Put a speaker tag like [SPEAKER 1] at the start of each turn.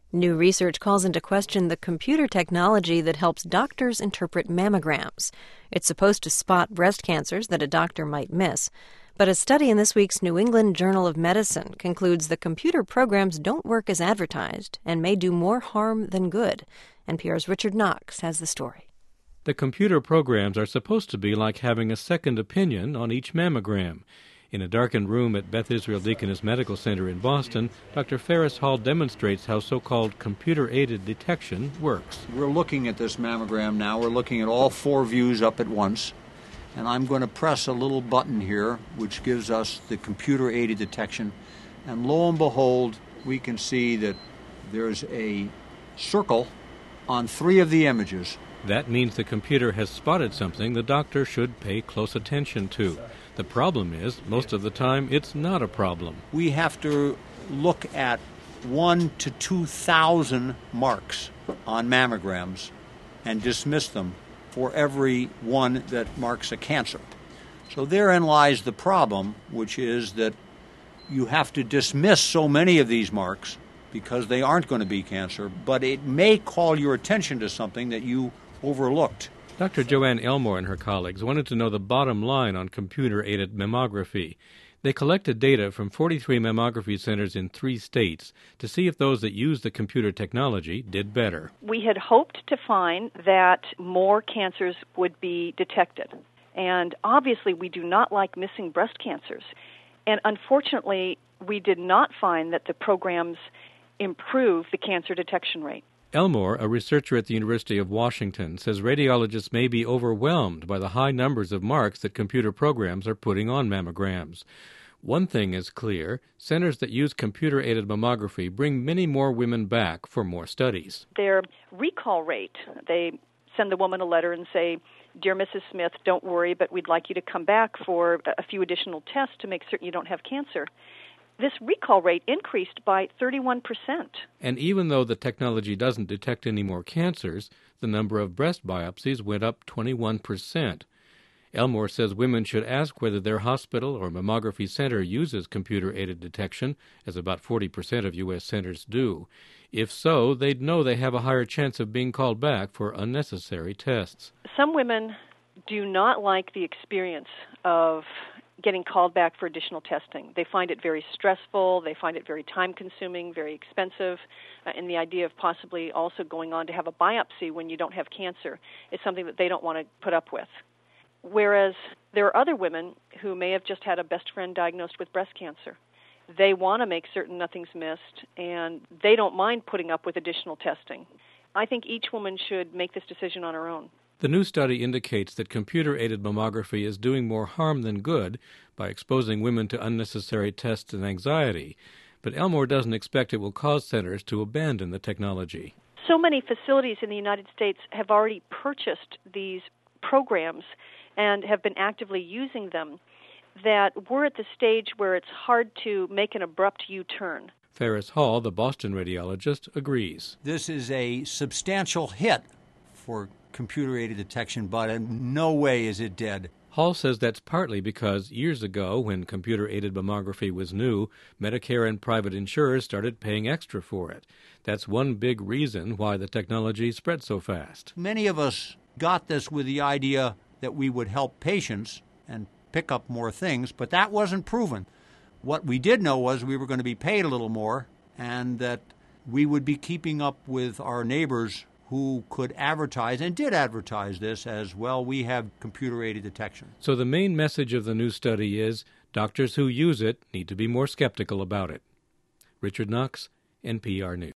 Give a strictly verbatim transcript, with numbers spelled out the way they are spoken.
[SPEAKER 1] New research calls into question the computer technology that helps doctors interpret mammograms. It's supposed to spot breast cancers that a doctor might miss. But a study in this week's New England Journal of Medicine concludes the computer programs don't work as advertised and may do more harm than good. N P R's Richard Knox has the story.
[SPEAKER 2] The computer programs are supposed to be like having a second opinion on each mammogram. In a darkened room at Beth Israel Deaconess Medical Center in Boston, Doctor Ferris Hall demonstrates how so-called computer-aided detection works.
[SPEAKER 3] We're looking at this mammogram now. We're looking at all four views up at once. And I'm going to press a little button here, which gives us the computer-aided detection. And lo and behold, we can see that there's a circle on three of the images.
[SPEAKER 2] That means the computer has spotted something the doctor should pay close attention to. The problem is, most of the time, it's not a problem.
[SPEAKER 3] We have to look at one to two thousand marks on mammograms and dismiss them for every one that marks a cancer. So therein lies the problem, which is that you have to dismiss so many of these marks because they aren't going to be cancer, but it may call your attention to something that you overlooked.
[SPEAKER 2] Doctor Joanne Elmore and her colleagues wanted to know the bottom line on computer-aided mammography. They collected data from forty-three mammography centers in three states to see if those that used the computer technology did better.
[SPEAKER 4] We had hoped to find that more cancers would be detected. And obviously we do not like missing breast cancers. And unfortunately, we did not find that the programs improve the cancer detection rate.
[SPEAKER 2] Elmore, a researcher at the University of Washington, says radiologists may be overwhelmed by the high numbers of marks that computer programs are putting on mammograms. One thing is clear: centers that use computer-aided mammography bring many more women back for more studies.
[SPEAKER 4] Their recall rate, they send the woman a letter and say, "Dear Missus Smith, don't worry, but we'd like you to come back for a few additional tests to make certain you don't have cancer." This recall rate increased by thirty-one percent.
[SPEAKER 2] And even though the technology doesn't detect any more cancers, the number of breast biopsies went up twenty-one percent. Elmore says women should ask whether their hospital or mammography center uses computer-aided detection, as about forty percent of U S centers do. If so, they'd know they have a higher chance of being called back for unnecessary tests.
[SPEAKER 4] Some women do not like the experience of getting called back for additional testing. They find it very stressful, they find it very time-consuming, very expensive, uh, and the idea of possibly also going on to have a biopsy when you don't have cancer is something that they don't want to put up with. Whereas there are other women who may have just had a best friend diagnosed with breast cancer. They want to make certain nothing's missed, and they don't mind putting up with additional testing. I think each woman should make this decision on her own.
[SPEAKER 2] The new study indicates that computer-aided mammography is doing more harm than good by exposing women to unnecessary tests and anxiety. But Elmore doesn't expect it will cause centers to abandon the technology.
[SPEAKER 4] So many facilities in the United States have already purchased these programs and have been actively using them that we're at the stage where it's hard to make an abrupt U-turn.
[SPEAKER 2] Ferris Hall, the Boston radiologist, agrees.
[SPEAKER 3] This is a substantial hit for computer-aided detection, but in no way is it dead.
[SPEAKER 2] Hall says that's partly because years ago, when computer-aided mammography was new, Medicare and private insurers started paying extra for it. That's one big reason why the technology spread so fast.
[SPEAKER 3] Many of us got this with the idea that we would help patients and pick up more things, but that wasn't proven. What we did know was we were going to be paid a little more and that we would be keeping up with our neighbors who could advertise, and did advertise this as, well, we have computer-aided detection.
[SPEAKER 2] So the main message of the new study is doctors who use it need to be more skeptical about it. Richard Knox, N P R News.